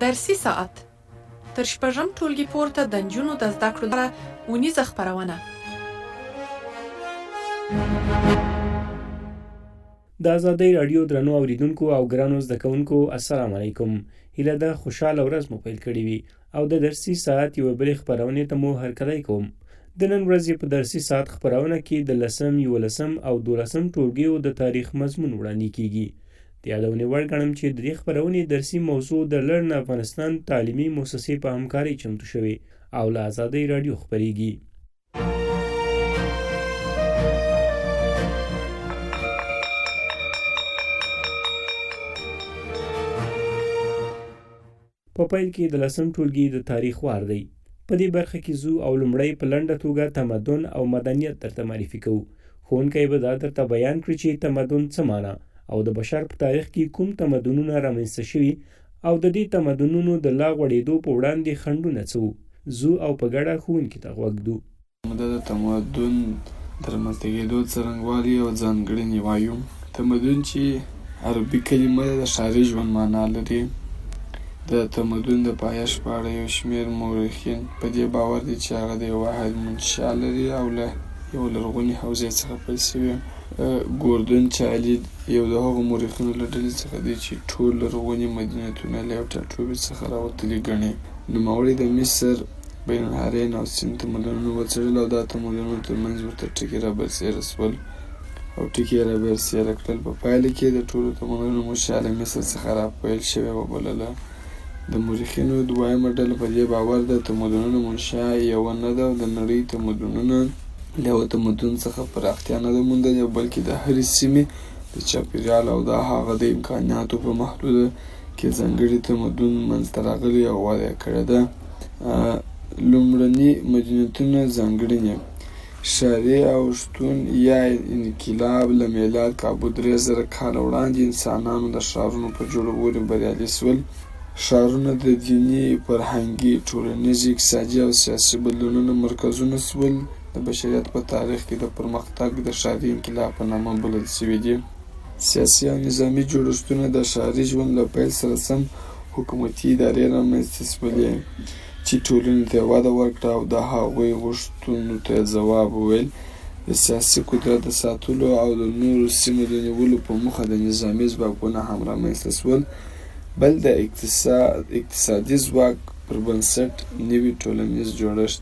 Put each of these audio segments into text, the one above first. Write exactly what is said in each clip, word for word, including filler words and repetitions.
درسي ساعت تر شپږم ټولګي پورته د نجونو د زده کړو لپاره اونیزه خپرونه. د ازادۍ راډیو درنو اوریدونکو او ګرانو زده کوونکو السلام علیکم. هیله ده خوشحاله ورځ مو پیل کړې وي او د درسي ساعت یوه بلې خپرونې ته مو هرکلی کوم. د نن ورځې په درسي ساعت خپرونه کې د لسم، یولسم او دولسم ټولګیو د تاریخ مضمون وړاندې کیږي. د یادونې وړ ګڼم چې د دې خپرونې درسي موضوع د لرن افغانستان تعلیمي مؤسسې په همکارۍ چمتو شوې او له ازادۍ راډیو خپریږي. په پیل کې د لسم ټولګي د تاریخ وار دی. په دې برخه کې زو او لومړی په لنډه توګه تمدن او مدنیت درته معرفي کوو. ښوونکی به دا درته بیان کړي چې تمدن څه معنا او د بشر په تاریخ کې کوم تمدنونه رامنځته شوي او د دې تمدنونو د لا غوړېدو په وړاندې خنډونه څه وو. زو او په ګډه ښوونکي ته غوږ ږدو. د تمدن د رامنځته کېدو څرنګوالي او ځانګړنې وایو. تمدن چې عربي کلمه د ښاري ژوند معنا لري. د تمدن د پایښت په اړه یو شمېر مورخین په دې باور دي چې هغه د یو واحد منشأ لري او له یو لرغونې حوزې څخه پیل شوی. ګوردن چالید یو د هغو مورخینو له ډلې څخه دی چې ټول لرغوني مدینتونه له یو ټاټوبي څخه راوتلي ګڼي. نوموړي د مصر، بین النهرین او سیند تمدنونه وڅېړل او دا تمدنونه ترمنځ ورته ټکي رابرسېره شول او ټکي یې رابرسېره کړل. په پایله کې د ټولو تمدنونو منشأ له مصر څخه راپیل شوې وبلله. د مورخینو دویمه ډله په دې باور ده تمدنونو منشأ یوه نه ده او د نړۍ تمدنونه له یوه تمدن څخه پراختیا نه ده موندلې بلکې د هرې سیمې د چاپېریال او د هغه د امکاناتو په محدوده کې ځانګړي تمدن منځته راغلی او وده کړې ده. لومړني مدینتونه ځانګړنې ښاري او شتون یا انقلاب له میلاد کابو درې زره کاله وړاندې انسانانو د ښارونو په جوړولو بریالي شول. ښارونه د دیني، فرهنګي، ټولنیزې، اقتصادي او سیاسي بدلونونو مرکزونه شول. د بشریت په تاریخ کې د پرمختګ د ښاري انقلاب په نامه بلل شوي دي. سیاسي او نظامي جوړښتونه د ښاري ژوند له پیل سره سم حکومتي ادارې رامنځته شولې چې ټولنې ته وده ورکړه او د هغوی غوښتنو ته ځواب وویل. د سیاسي قدرت د ساتلو او د نورو سیمو د نیولو په موخه د نظامي ځواکونه هم رامنځته شول. بل د اقتصاد اقتصادي ځواک پر بنسټ نوي ټولنیز جوړښت.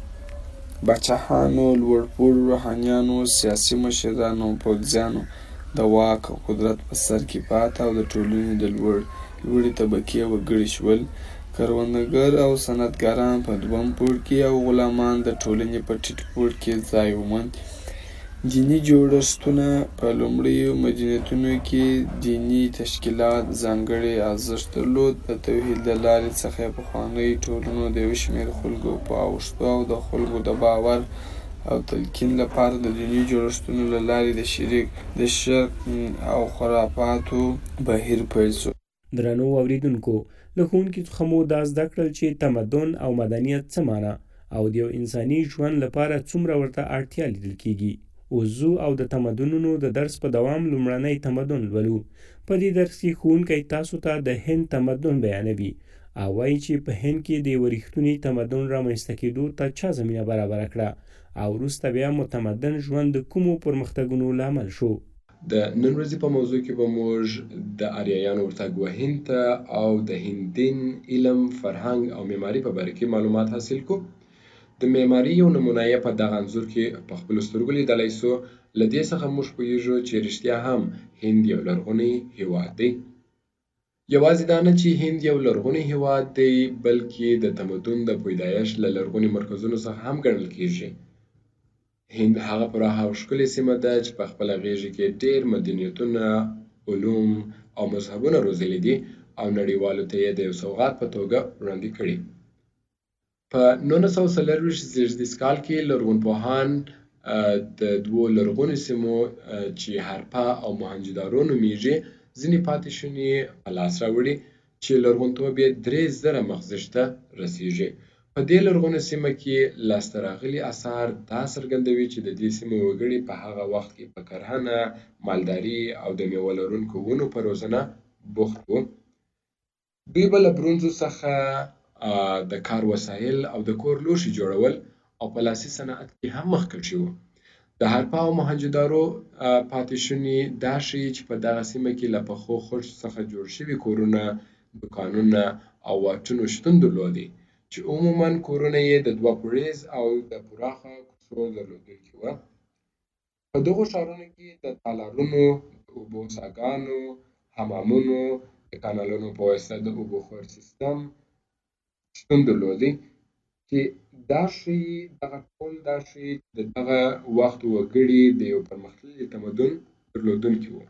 باچاهانو، لوړپوړو روحانیانو، سیاسي مشرانو او پوځیانو د واک او قدرت په سر کې پاته او د ټولنې د لوړ لوړې طبقې وګړي شول. کروندګر او صنعتګران په دویم پوړ کې او غلامان د ټولنې په ټیټ پوړ کې ځای وموند. دیني جوړښتونه په لومړیو مدینتونو کې دیني تشکیلات ځانګړی ارزښت درلود. د توحید له لارې څخه یې پخوانیو ټولنو د یو شمېر خلکو په اوښتو او د خلکو د باور او تلقین لپاره د دیني جوړښتونو له لارې د شرک د شرک او خرافاتو بهیر پیل شو. درنو اوریدونکو، له ښوونکي څخه مو دا زده کړل چې تمدن او مدنیت څه معنا او د یو انساني ژوند لپاره څومره ورته اړتیا لیدل کیږي. اوزو او د تمدنونو د درس په دوام لومړنی تمدن لولو. په دې درس کې ښوونکی تاسو ته د هند تمدن بیانوي او وایي چې په هند کې د یوه رښتوني تمدن رامنځته کېدو ته چا زمینه برابره کړه او وروسته بیا متمدن ژوند د کومو پرمختګونو لامل شو. د نن ورځې په موضوع کې به موږ د آریایانو ورتګ هند ته او د هندین علم، فرهنګ او معماري په باره کې معلومات حاصل کو. د معماري یو نمونه یې په دغه انځور کې په خپلو سترګو لیدلی سو. له دې څخه موږ پوهیږو چې رښتیا هم هند یو لرغونی هیواد دی. یوازې دا نه چې هند یو لرغونی هیواد دی بلکې د تمدن د پیدایښت له لرغوني مرکزونو څخه هم ګڼل کیږي. هند هغه پراخه او ښکلې سیمه ده چې په خپله غیږ کې ډېر مدنیتونه، علوم او مذهبونه روزلي دي او نړیوالو ته یې د یو سوغات په توګه وړاندې کړي. په نولس سوه څلرویشت زېږدیز کال کې لرغونپوهان د دوو لرغونو سیمو چې هرپا او موهنجودارو نومیږي ځینې پاتې شونې په لاس راوړي چې لرغونتوب یې درې زره مخزېږد ته رسیږي. په دې لرغونې سیمه کې لاسته راغلي اثار دا څرګندوي چې د دې سیمې وګړي په هغه وخت کې په کرهنه، مالداري او د میوه لرونکو ونو په روزنه بوخت وو. دوی به له برونزو څخه د کار وسایل او د کور لوښي جوړول او په لاسي صنعت کې هم مخکښ وو. د هرپا او موهنجودارو پاتې شونې دا ښیي چې په دغه سیمه کې له پخو خښتو څخه جوړ شوي کورونه، دوکانونه او واټونو شتون درلودی چې عموماً کورونه یې د دوه پوړیز او د پراخه کوڅو درلودونکي وو. په دغو ښارونو کې د تالارونو، د اوبو څاګانو، حمامونو، د کانالونو په واسطه د اوبو خور سیستم شتون درلودی چې دا ښیي دغه ټول دا ښیي چې د دغه وخت وګړي د یو پرمختللي تمدن درلودونکي وو.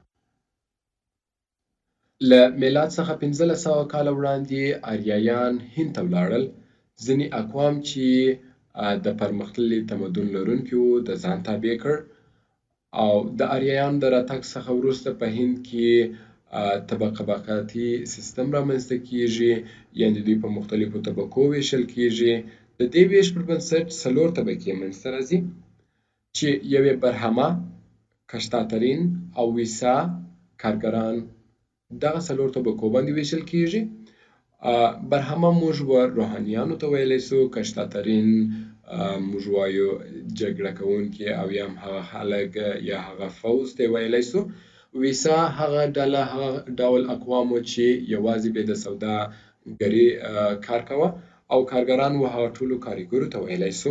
له میلاد څخه پنځلس سوه کاله وړاندې آریایان هند ته ولاړل. ځینې اقوام چې د پرمختللي تمدن لرونکي وو د ځان تابع کړ او د آریایانو د راتګ څخه وروسته په هند کې طبقاتي سیستم رامنځته کیږي، یعنې دوی په مختلفو طبقو ویشل کیږي. د دې ویش پر بنسټ څلور طبقې منځته راځي چې یوې برهمه، کشتاترین او ویسا کارګران دغه څلور طبقو باندې ویشل کیږي. برهمه موږ روحانیانو ته ویلی سو، کشتاترین موږ وایو جګړه کوونکي او یا هم هغه خلک یا هغه فوز ته ویلی سو. ویسا هغه ډله هغه ډول اقوامو چې یوازې به د سوداګري کار کوه او کارګران و هغه ټولو کارګرو ته ویلی سو.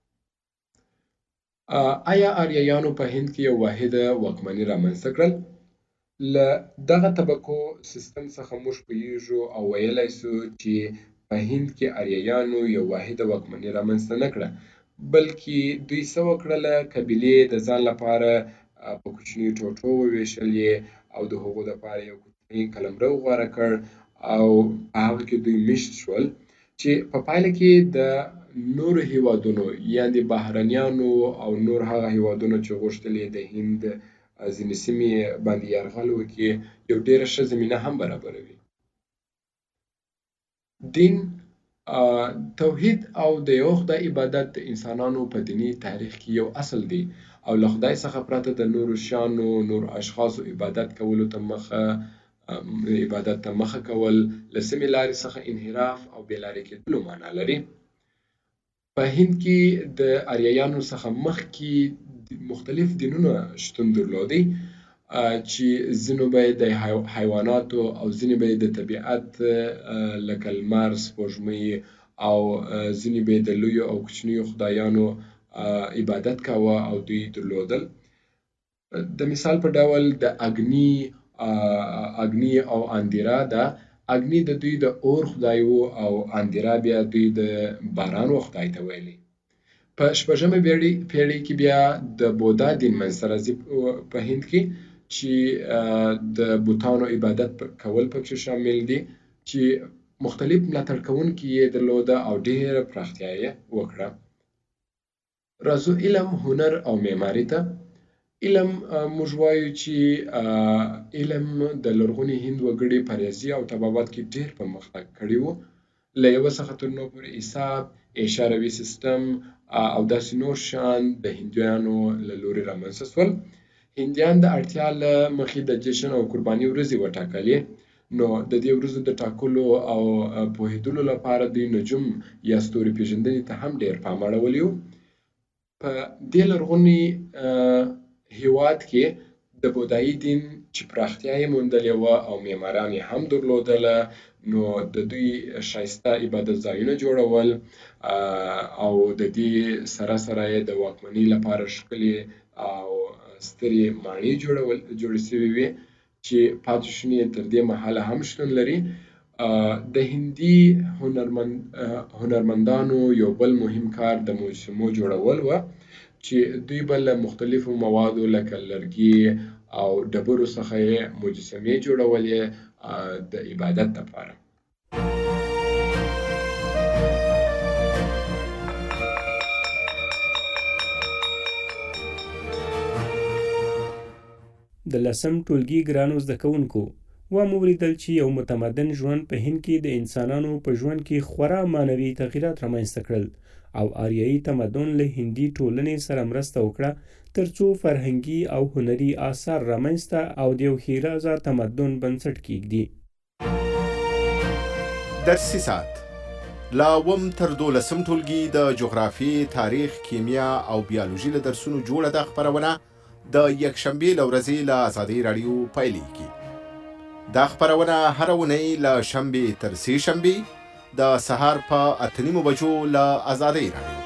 آیا آریایانو په هند کې یو واحده واکمني رامنځته کړل؟ له دغه طبقو سیستم څخه موږ پوهیږو او ویلی سو چې په هند کې آریایانو یو واحده واکمني رامنځته نه کړه، بلکې دوی څه وکړله، قبیلې د ځان لپاره په کوچنیو ټوټو وویشلې او د هغو دپاره یو کوچنی قلمرو غوره کړ او په هغه کې دوی میشت شول چې په پایله کې د نورو هیوادونو یعنې بهرنیانو او نور هغه هیوادونو چې غوښتل یې د هند ځینې سیمې باندې یرغل وکړي یو ډېره ښه زمینه هم برابروي. دین، توحید او د یو خدای عبادت د انسانانو په دیني تاریخ کې یو اصل دی او له خدای څخه پرته د نورو شیانو، نورو اشخاصو عبادت کولو ته مخه عبادت ته مخه کول له سمې لارې څخه انحراف او بې لارې کېدلو معنا لري. په هند کې د آریایانو څخه مخکې مختلف دینونه شتون درلودی چې ځینو به د حیواناتو او ځینې به د طبیعت لکه لمر، سپوږمۍ او ځینې به د لویو او کوچنیو خدایانو عبادت کاوه او دوی درلودل. د مثال په ډول د اګني اګني او اندیرا ده. اګني د دوی د اور خدای وو او اندیرا بیا دوی د باران و خدای ته ویلي. په شپږمه پیړۍ کې بیا د بودا دین منځته راځي په هند کې چې د بوتانو عبادت کول پکې شامل دي چې مختلف ملاتړ کوونکي یې درلوده او ډېره پراختیا یې وکړه. راځو علم، هنر او معماري ته. علم موږ وایو چې علم د لرغوني هند وګړي په ریاضي او طبابت کې ډېر پرمختګ کړی و. له یوه څخه تر نوي پورې حساب، اشاروي سیستم او داسې نور شیان د هندیانو له لوري رامنځته شول. هندیان د اړتیا له مخې د جشن او قرباني ورځې وټاکلې، نو د دې ورځو د ټاکلو او پوهېدلو لپاره دوی نجوم یا ستوري پېژندنې ته هم ډېر پام اړولی و. په دې لرغوني هیواد کې د بودایي دین چې پراختیا یې موندلې وه او معماران یې هم درلودله، نو د دوی ښایسته عبادت ځایونه جوړول او د دې سره سره یې د واکمنۍ لپاره ښکلې او سترې ماڼۍ جوړول جوړې سوې وې چې پاتې شونې تر دې مهاله هم شتون لري. د هندي هنرمند هنرمندانو یو بل مهم کار د مجسمو جوړول و چې دوی به له مختلفو موادو لکه لرګي او ډبرو څخه یې مجسمې جوړولې د عبادت لپاره. د لسم ټولګي ګرانو زده کوونکو، ومو ولیدل چې یو متمدن ژوند په هند کې د انسانانو په ژوند کې خورا معنوي تغییرات رامنځته کړل او آریایي تمدن له هندي ټولنې سره مرسته وکړه ترڅو فرهنګي او هنري آثار رامنځته او د یو ښېرازه تمدن بنسټ کیږدي. درسي ساعت لا اووم تر دولسم ټولګي د جغرافیې، تاریخ، کیمیا او بیالوژي له درسونو جوړه ده خپرونه د یکشنبې له ورځې له ازادۍ راډیو پیلېږي. دا خپرونه هره اونۍ له شنبې تر سې شنبې د سهار په اته نیمو بجو له ازادۍ راډیو.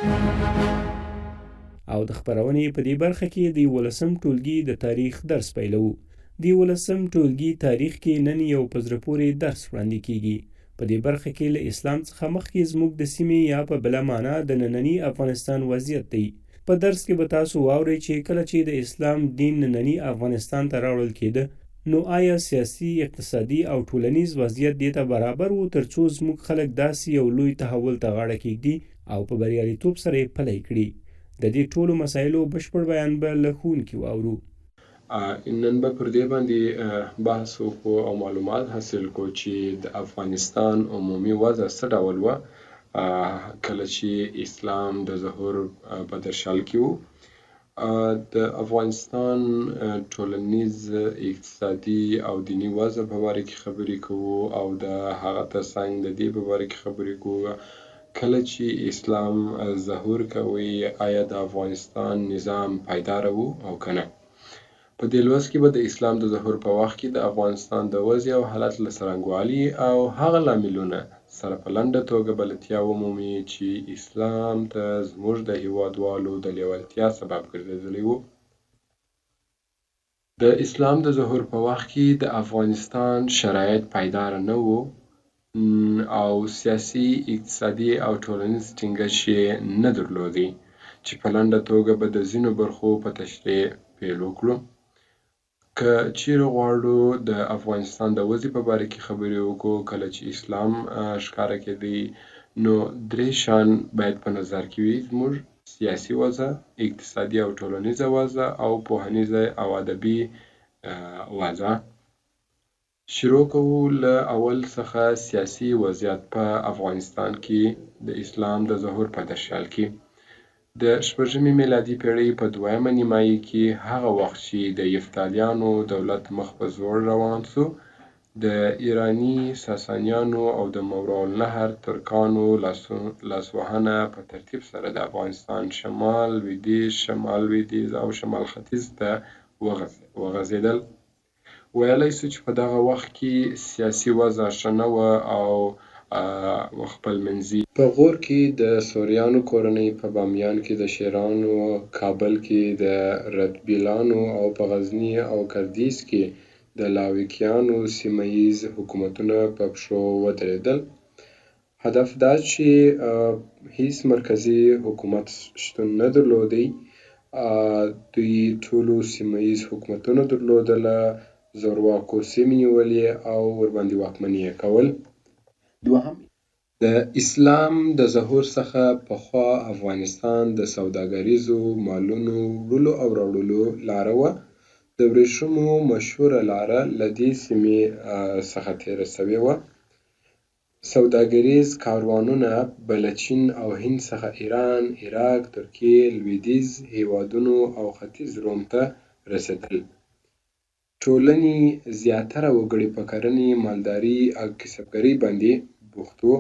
او د خپرونې په دې برخه کې د یولسم ټولګي د تاریخ درس پیلو. د یولسم ټولګي تاریخ کې نن یو په زړه پورې درس وړاندې کیږي. په دې برخه کې له اسلام څخه مخکې زموږ د سیمې یا په بله معنا د ننني افغانستان وضعیت دی. په درس کې به تاسو واورئ چې کله چې د اسلام دین ننني افغانستان ته راوړل کېده، نو آیا سیاسي، اقتصادي او ټولنیز وضعیت دې ته برابر و ترڅو زموږ خلک داسې یو لوی تحول ته غاړه کېږدي او په بریالیتوب سره یې پلی کړي؟ د دې ټولو مسایلو بشپړ بیان به له ښوونکي واورو. نن به پر دې باندې بحث وکړو او معلومات حاصل کړو چې د افغانستان عمومي وضع څه ډول وه کله چې اسلام د ظهور په درشل کې و. د افغانستان ټولنیز، اقتصادي او دینی وضع په باره کې خبرې کوو او د هغه ترڅنګ د دې په باره کې خبرې کوو کله چې اسلام ظهور کوي آیا د افغانستان نظام پایداره و او که نه. په دې لوست کې به د اسلام د ظهور په وخت کې د افغانستان د وضع او حالت له څرنګوالي او هغه لاملونه سره په لنډه توګه بلدتیا ومومي چې اسلام ته زموږ د هیوادوالو د لیوالتیا سبب ګرځېدلی و. د اسلام د ظهور په وخت کې د افغانستان شرایط پایداره نه و او سیاسي، اقتصادي او ټولنیز ټینګښت یې نه درلودی چې په لنډه توګه به د ځینو برخو په تشریح پیل وکړو. که چیرې غواړو د افغانستان د وضع په باره کې خبرې وکړو کله چې اسلام ښکاره کېدی، نو درې شیان باید په نظر کې وي: زموږ سیاسي وضع، اقتصادي او ټولنیزه وضع او پوهنیزه او ادبي وضع. شروع کوو له اول څخه سیاسي وضعیت په افغانستان کې د اسلام د ظهور په درشل کې. د شپږمې میلادي پېړۍ په دویمه نیمایي کې هغه وخت چې د یفتالیانو دولت مخ په زوړ روان سو، د ایراني ساسانیانو او د ماوراءالنهر ترکانو لاسوهنه په ترتیب سره د افغانستان شمال، لویدیځ، شمال لویدیځ او شمال ختیځ ته وغځېدل. ویلی سو چې په دغه وخت کې سیاسي وضع ښه نه وه او خپلمنځي. په غور کې د سوریانو کورنۍ، په بامیان کې د شیرانو، کابل کې د رتبیلانو او په غزني او کردیز کې د لاویکیانو سیمه ییز حکومتونه په پښو ودرېدل. هدف دا چې هیڅ مرکزي حکومت شتون نه درلودی. دوی ټولو سیمه ییز حکومتونه درلودله، زورواکو سیمې نیولې او ورباندې واکمني یې کول. دوهم، د اسلام د ظهور څخه پخوا افغانستان د سوداګریزو مالونو وړلو او راوړلو لاره وه. د ورېښمو مشهوره لاره له دې سیمې څخه تېره سوې وه. سوداګریز کاروانونه به له چین او هند څخه ایران، عراق، ترکیې، لویدیځ هیوادونو او ختیځ روم ته رسېدل. ټولنې زیاتره وګړي په کرنې، مالداري او کسبګرۍ باندې بوخت وو.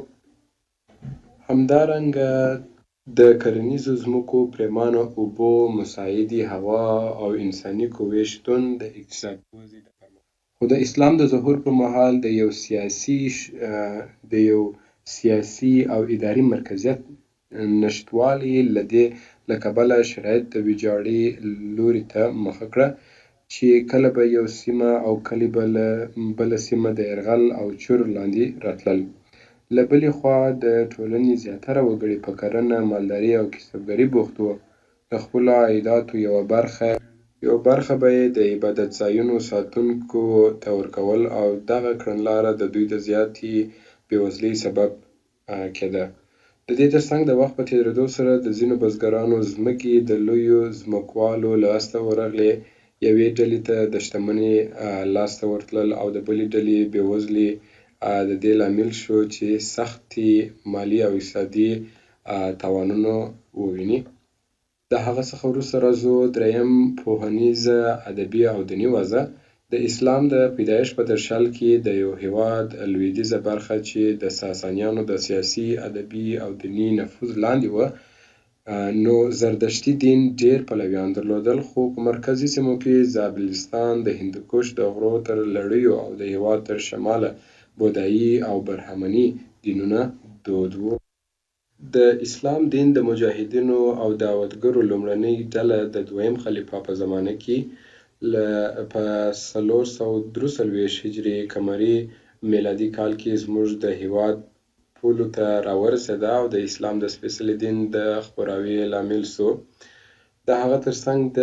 همدارنګه د کرنیزو ځمکو، پرېمانه اوبو، مساعدې هوا او انساني قوې شتون د اقتصادي وضع د پرمختګ. خو د اسلام د ظهور پر مهال د یو سیاسي د یو سیاسي او اداري مرکزیت نشتوالی له دې له کبله شرایط د ویجاړۍ لوري ته مخه کړه چې کله به یو سیمه او کله بله سیمه د یرغل او چور لاندې راتلل. له بلې خوا د ټولنې زیاتره وګړي په کرنه، مالداري او کسبګرۍ بوخت وو. د خپلو عایداتو یوه برخه یوه برخه به یې د عبادت ځایونو ساتونکو ته ورکول او دغه کړنلاره د دوی د زیاتې بېوزلۍ سبب کېده. د دې ترڅنګ د وخت په تېرېدو سره د ځینو بزګرانو ځمکې د لویو ځمکوالو لاسته ورغلې. یوې ډلې ته د شتمنۍ لاسته ورتلل او د بلې ډلې بېوزلي د دې لامل شو چې سختې مالي او اقتصادي تاوانونه وویني. د هغه څخه وروسته راځو دریم، پوهنیزه، ادبي او دیني وضع. د اسلام د پیدایش په ترشل کې د یو هیواد لویدیځه برخه چې د ساسانیانو د سیاسي، ادبي او دیني نفوذ لاندې وه، نو زردشتي دین ډیر پلویان درلودل، خو په مرکزي سیمو کې زابلستان، د هندوکش د غرو تر لړیو او د هیواد تر شماله بودایي او برهمني دینونه دود وو. د اسلام دین د مجاهدینو او دعوتګرو لومړنۍ ډله د دویم خلیفه په زمانه کې له په څلور سوه درې څلوېښت هجري قمري میلادي کال کې زموږ د هیواد پولو ته راورسېده او د اسلام د سپېڅلي دین د خپراوي لامل سو. د هغه ترڅنګ د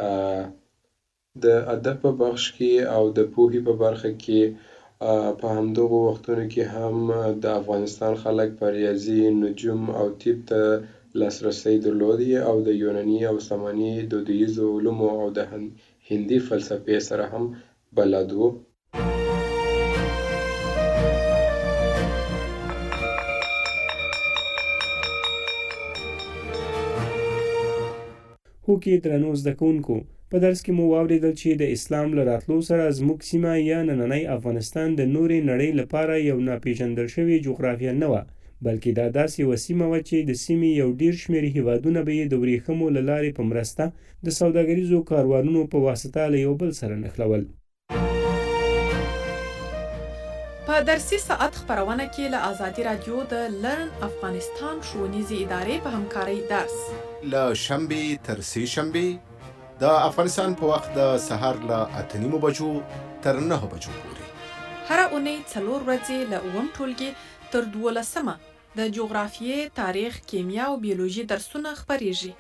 د ادب په بخش کې او د پوهې په برخه کې په همدغو وختونو کې هم د افغانستان خلک په ریاضي، نجوم او طب ته لاسرسی درلودی او د یوناني او ساماني دودیزو علومو او د هندي فلسفې سره هم بلد وو. هو کې درنو زده کوونکو، په درس کې مو واورېدل چې د اسلام له راتلو سره زموږ سیمه یا نننی افغانستان د نورې نړۍ لپاره یو ناپېژندل شوې جغرافیه نه وه، بلکې دا داسې یوه سیمه وه چې د سیمې یو ډېر شمېر هیوادونه به یې د ورېښمو له لارې په مرسته د سوداګریزو کاروانونو په واسطه له یو بل سره نښلول. په درسي ساعت خپرونه کې له ازادي راډیو د لرن افغانستان ښوونیزې ادارې په همکارۍ درس له شنبې تر سې شنبې د افغانستان په وخت د سهار له اته نیمو بجو تر نهه بجو پورې هره اونۍ څلور ورځې له اووم ټولګي تر دولسمه د جغرافیې، تاریخ، کیمیا او بیولوژي درسونه خپریږي.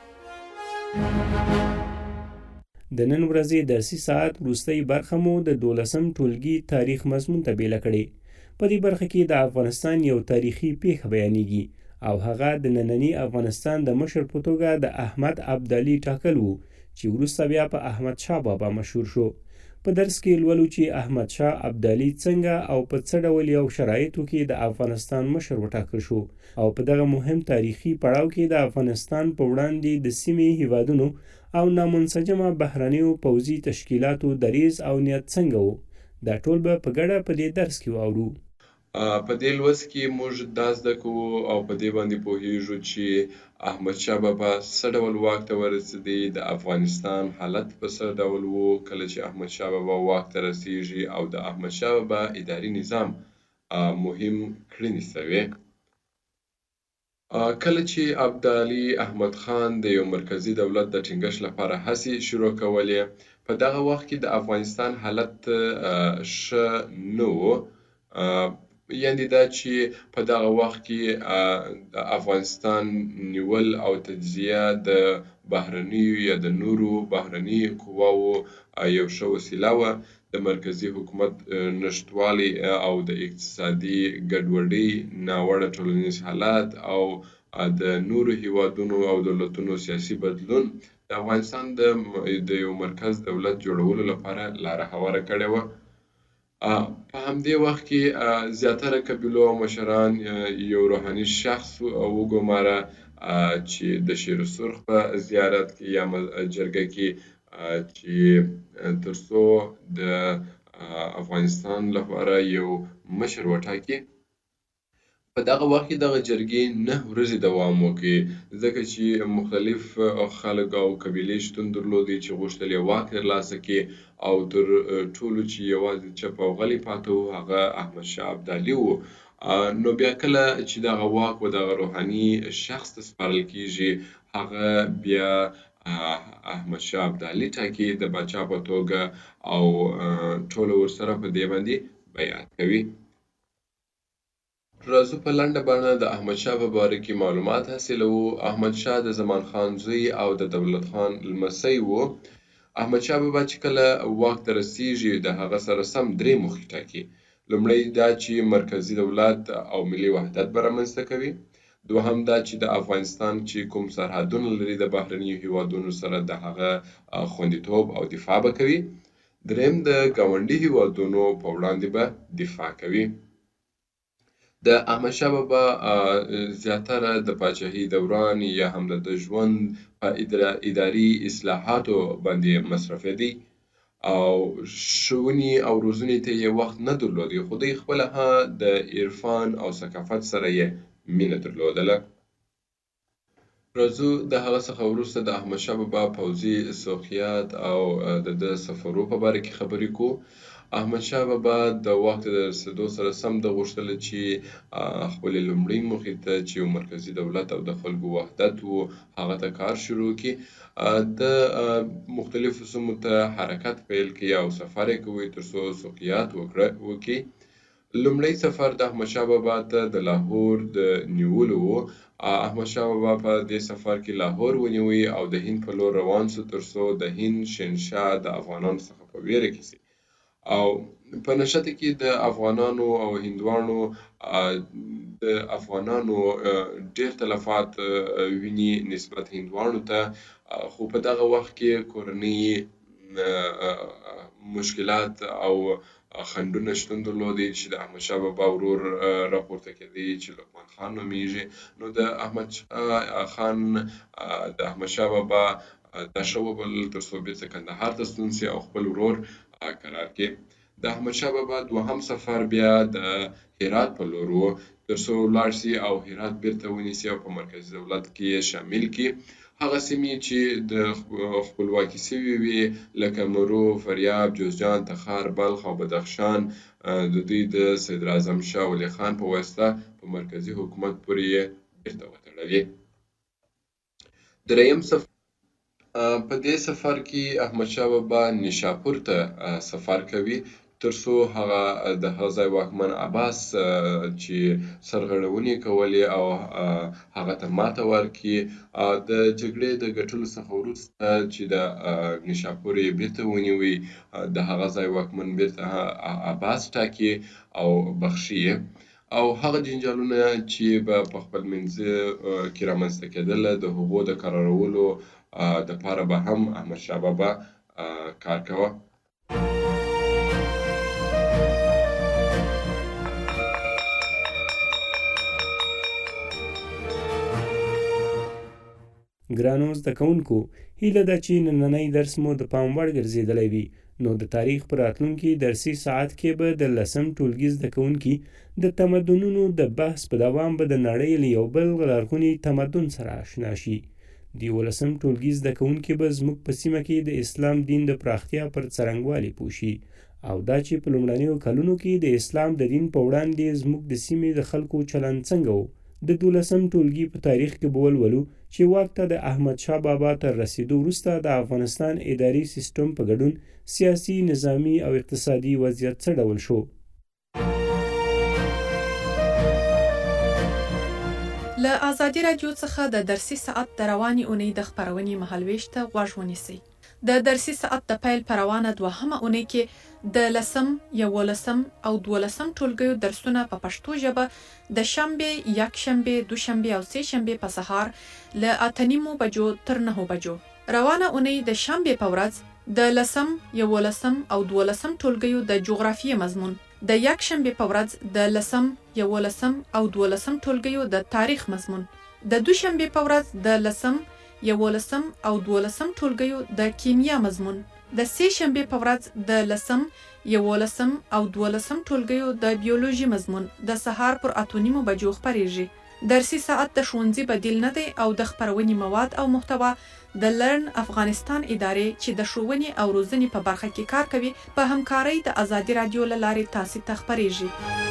د نن ورځې درسي ساعت وروستۍ برخه مو د دولسم ټولګي تاریخ مضمون ته بیله کړې. په دې برخه کې د افغانستان یو تاریخي پیښه بیانېږي او هغه د ننني افغانستان د مشر په توګه د احمد ابدالي ټاکل وو چې وروسته بیا په احمد شاه بابا مشهور شو. په درس کې لولو چې احمد شاه ابدالي څنګه او په څه ډول یو شرایطو کې د افغانستان مشر وټاکل شو او په دغه مهم تاریخي پړاو کې د افغانستان په وړاندې د سیمې هیوادونو او نامنسجمه بهرنیو پوځي تشکیلاتو دریځ او نیت څنګه وو. دا ټول به په ګډه په دې درس کې واورو. په دې لوست کې موږ دا زده کوو او په دې باندې پوهیږو چې احمد شاه بابا څه ډول واک ته ورسېدی، د افغانستان حالت په څه ډول وو کله چې احمد شاه بابا واک ته رسیږي او د احمد شاه بابا اداري نظام مهم کړنې سوې. کله چې ابدالي احمد خان د یو مرکزي دولت د ټینګښت لپاره هڅې شروع کولې، په دغه وخت کې د افغانستان حالت ښه نه و. یعنې دا چې په دغه وخت کې د افغانستان نیول او تجزیه د بهرنیو یا د نورو بهرني قواو یو ښه وسیله وه. د مرکزي حکومت نشتوالی او د اقتصادي ګډوډۍ، ناوړه ټولنیز حالات او د نورو هیوادونو او دولتونو سیاسي بدلون د افغانستان د یو مرکز دولت جوړولو لپاره لاره هواره کړې وه. په همدې وخت کې زیاتره قبیلو او مشران یو روحاني شخص وګوماره چې د شیر سرخ په زیارت کې یا جرګه کې چې ترڅو د افغانستان لپاره یو مشر وټاکي. په دغه وخت کې دغه جرګې نه ورځې دوام وکړي، ځکه چې مختلف خلک او قبیلې شتون درلودې چې غوښتل یې واک ترلاسه کړي او تر ټولو چې یوازې چپ او غلی پاته و هغه احمد شاه ابدالي و. نو بیا کله چې دغه واک و دغه روحاني شخص ته سپارل کیږي، هغه بیا احمد شاه ابدالي ټاکي د پاچا په توګه او ټول ورسره په دې باندې بیعت کوي. راځو په لنډه بڼه د احمد شاه په باره کې معلومات حاصلوو. احمد شاه د زمان خان زوی او د دولت خان لمسی و. احمد شاه بابا چې کله واک ته رسیږي د هغه سره سم درې موخې ټاکي. لومړی دا چې مرکزي دولت او ملي وحدت به رامنځته کوي. دوهم دا چې د افغانستان چې کوم سرحدونه لري د بهرنیو هیوادونو سره د هغه خوندیتوب او دفاع به کوي. دریم د ګاونډي هیوادونو په وړاندې به دفاع کوي. د احمد شاه بابا زیاتره د پاچاهۍ دوران یا هم د ژوند په اداري اصلاحاتو باندې مصرفېدی. او ښوونې او روزنې ته یې وخت نه درلودی، خو دوی خپله هم د عرفان او ثقافت سره یې مینه درلودله. راځو د هغه څخه وروسته د احمدشاه بابا پوځي سوقیات او د ده سفرو په باره کې خبرې کوو. احمدشاه بابا د وخت د رسېدو سره سم ده غوښتله چې خپلې لومړۍ موخې ته چې یو مرکزي دولت او د خلکو وحدت و هغه ته کار شروع کړي. د مختلفو سیمو ته حرکت پیل کړي او سفر یې کوي تر څو سوقیات وکړي. لومړی سفر د احمدشاه بابا ته د لاهور د نیولو و. احمدشاه بابا په دې سفر کې لاهور ونیوی او د هند په لور روان سو تر څو د هند شهنشاه د افغانانو څخه په ویره کې سي. او په نشته کې د افغانانو او هندوانو د افغانانو ډېر تلفات ویني نسبت هندوانو ته، خو په دغه وخت کې کورنۍ مشکلات او خنډونه شتون درلودی چې د احمدشاه بابا ورور راپورته کېدی چې لقمان خان نومیږي. نو د احمدشاه خان د احمدشاه بابا دا ښه وبلل تر څو بېرته کندهار ته ستون سي او خپل ورور قرار کړي. د احمدشاه بابا دوهم سفر بیا د هرات په لور و تر څو ولاړ سي او هرات بېرته ونیسي او په مرکزي دولت کې یې شامل کړي. هغه سیمې چې د خپلواکي سوي وي لکه مرو، فریاب، جوزجان، تخار، بلخ او بدخشان د دوی د صدراعظم شاه ولي خان په واسطه په مرکزي حکومت پورې یې بېرته وتړلې. دریم سفر په دې سفر کې احمدشاه بابا نیشاپور ته سفر کوي تر څو هغه د هغه ځای واکمن عباس چې سرغړونې کولې او هغه ته ماته ورکړي. د جګړې د ګټلو څخه وروسته چې د نیشاپور یې بېرته ونیوی، د هغه ځای واکمن بېرته عباس ټاکي او بخښي یې. او هغه جنجالونه چې به په خپل منځ کې رامنځته کېدله د هغو د قرارولو د پاره به هم احمدشاه بابا کار کوه. ګرانو زده کوونکو، هیله ده چې نننی درس مو د پام وړ ګرځېدلی وي. نو د تاریخ په راتلونکي درسي ساعت کې به د لسم ټولګي زده کوونکي د تمدنونو د بحث په دوام به د نړۍ له یو بل لرغوني تمدن سره اشنا شي. د یولسم ټولګي زده کوونکي به زموږ په سیمه کې د اسلام دین د پراختیا پر څرنګوالي پوه شي او دا چې په لومړنیو کلونو کې د اسلام د دین په وړاندې زموږ د سیمې د خلکو چلند څنګه و. د دولسم ټولګي په تاریخ کې به ولولو چې واک ته د احمدشاه بابا تر رسېدو وروسته د افغانستان اداري سیستم په ګډون سیاسي، نظامي او اقتصادي وضعیت څه ډول شو. له ازادي راډیو څخه د درسي ساعت د روانې اونۍ د خپرونې مهالویش ته غوږ ونیسئ. د درسي ساعت د پیل په روانه دوهمه اونۍ کې د لسم، یولسم او دولسم ټولګیو درسونه په پښتو ژبه د شنبې، یکشنبې، دوشنبې او سه شنبې په سهار له اته نیمو بجو تر نهو بجو. روانه اونۍ د شنبې په ورځ د لسم، یولسم او دولسم ټولګیو د جغرافیې مضمون، د یکشنبې په ورځ د لسم، یولسم او دولسم ټولګیو د تاریخ مضمون، د دوشنبې په ورځ د لسم، یولسم او دولسم ټولګیو د کیمیا مضمون، د سه شنبې په ورځ د لسم، یولسم او دولسم ټولګیو د بیولوژي مضمون د سهار پر اتو نیمو بجو خپریږي. درسي ساعت د ښوونځي بدیل نه دی او د خپرونې مواد او محتوا د لرن افغانستان ادارې چې د ښوونې او روزنې په برخه کې کار کوي په همکارۍ د ازادي راډیو له لارې تاسو ته خپریږي.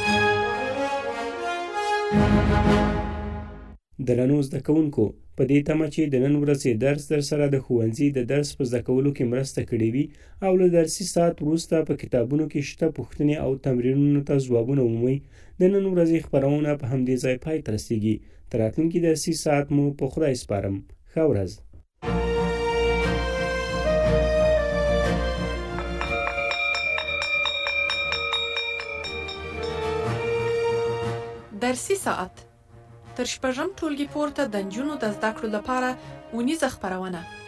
درنو زده کوونکو، په دې تمه چې د نن ورځې درس در سره د ښوونځي د درس په زده کولو کې مرسته کړې وي او له درسي ساعت وروسته په کتابونو کې شته پوښتنې او تمرینونو ته ځوابونه ومومئ. د نن ورځې خپرونه په همدې ځای پای ته رسیږي. تر راتلونکي درسي ساعت مو په خدای سپارم. ښه ورځ. درسي ساعت تر شپږم ټولګي پورته د نجونو د زده کړو لپاره اونیزه خپرونه